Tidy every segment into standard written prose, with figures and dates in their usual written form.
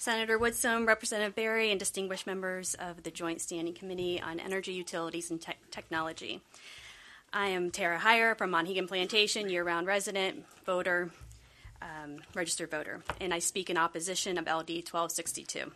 Senator Woodson, Representative Berry, and distinguished members of the Joint Standing Committee on Energy, Utilities, and Technology. I am Tara Heyer from Monhegan Plantation, year-round resident, voter, registered voter, and I speak in opposition of LD 1262.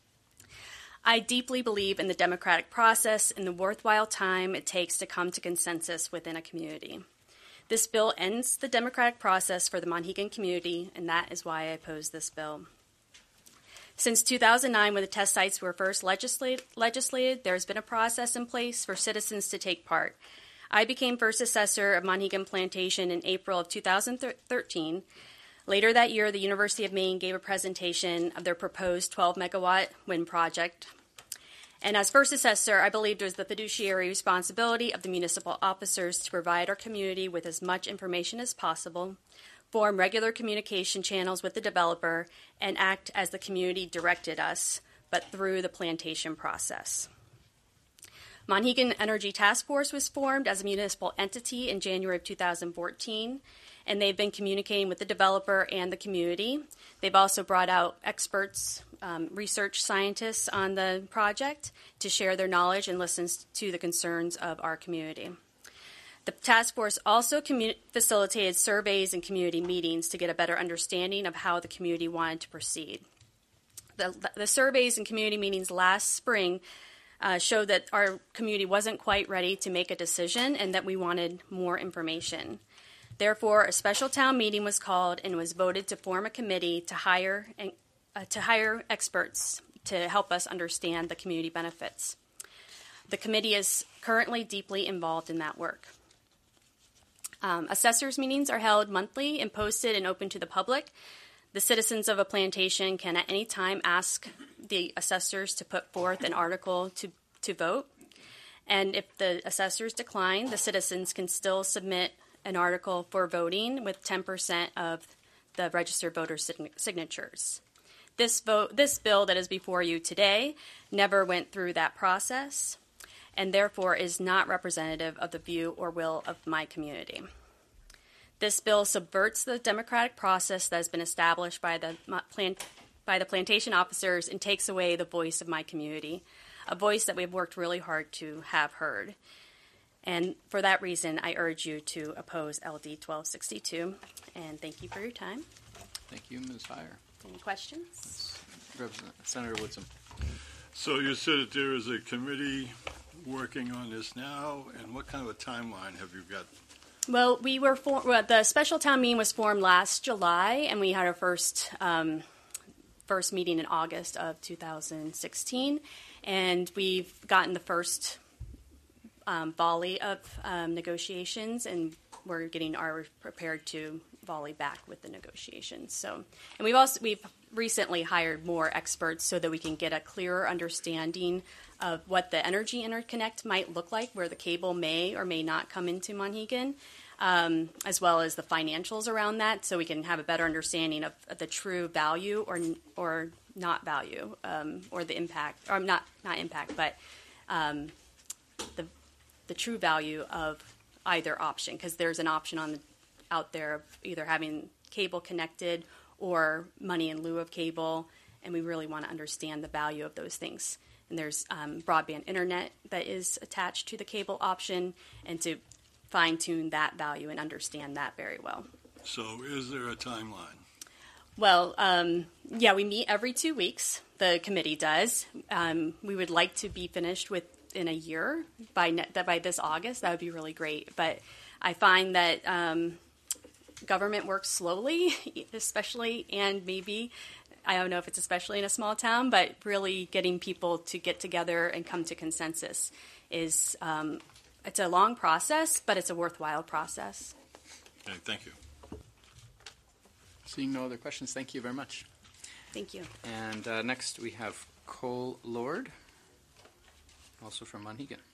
I deeply believe in the democratic process and the worthwhile time it takes to come to consensus within a community. This bill ends the democratic process for the Monhegan community, and that is why I oppose this bill. Since 2009, when the test sites were first legislated, there has been a process in place for citizens to take part. I became first assessor of Monhegan Plantation in April of 2013. Later that year, the University of Maine gave a presentation of their proposed 12-megawatt wind project. And as first assessor, I believed it was the fiduciary responsibility of the municipal officers to provide our community with as much information as possible, form regular communication channels with the developer, and act as the community directed us, but through the plantation process. Monhegan Energy Task Force was formed as a municipal entity in January of 2014, and they've been communicating with the developer and the community. They've also brought out experts, research scientists on the project to share their knowledge and listen to the concerns of our community. The task force also facilitated surveys and community meetings to get a better understanding of how the community wanted to proceed. The surveys and community meetings last spring showed that our community wasn't quite ready to make a decision and that we wanted more information. Therefore, a special town meeting was called and was voted to form a committee to hire experts to help us understand the community benefits. The committee is currently deeply involved in that work. Assessors meetings are held monthly and posted and open to the public. The citizens of a plantation can at any time ask the assessors to put forth an article to vote. And if the assessors decline, the citizens can still submit an article for voting with 10% of the registered voter signatures. This bill that is before you today never went through that process and therefore is not representative of the view or will of my community. This bill subverts the democratic process that has been established by the plantation officers and takes away the voice of my community, a voice that we've worked really hard to have heard. And for that reason, I urge you to oppose LD 1262. And thank you for your time. Thank you, Ms. Heyer. Any questions? Senator Woodson. So you said that there is a committee working on this now, and what kind of a timeline have you got? Well, the special town meeting was formed last July, and we had our first meeting in August of 2016, and we've gotten the first volley of negotiations, and we're getting prepared to volley back with the negotiations. So, and we've recently hired more experts so that we can get a clearer understanding of what the energy interconnect might look like, where the cable may or may not come into Monhegan, as well as the financials around that, so we can have a better understanding of the true value or not value, or the impact, or not impact, but the true value of either option, because there's an option out there of either having cable connected or money in lieu of cable, and we really want to understand the value of those things. And there's broadband internet that is attached to the cable option, and to fine-tune that value and understand that very well. So is there a timeline? Well, yeah, we meet every 2 weeks. The committee does. We would like to be finished within a year by this August. That would be really great. But I find that government works slowly, especially, and maybe, I don't know if it's especially in a small town, but really getting people to get together and come to consensus is, it's a long process, but it's a worthwhile process. Okay, thank you. Seeing no other questions, thank you very much. Thank you. And next we have Cole Lord, also from Monhegan.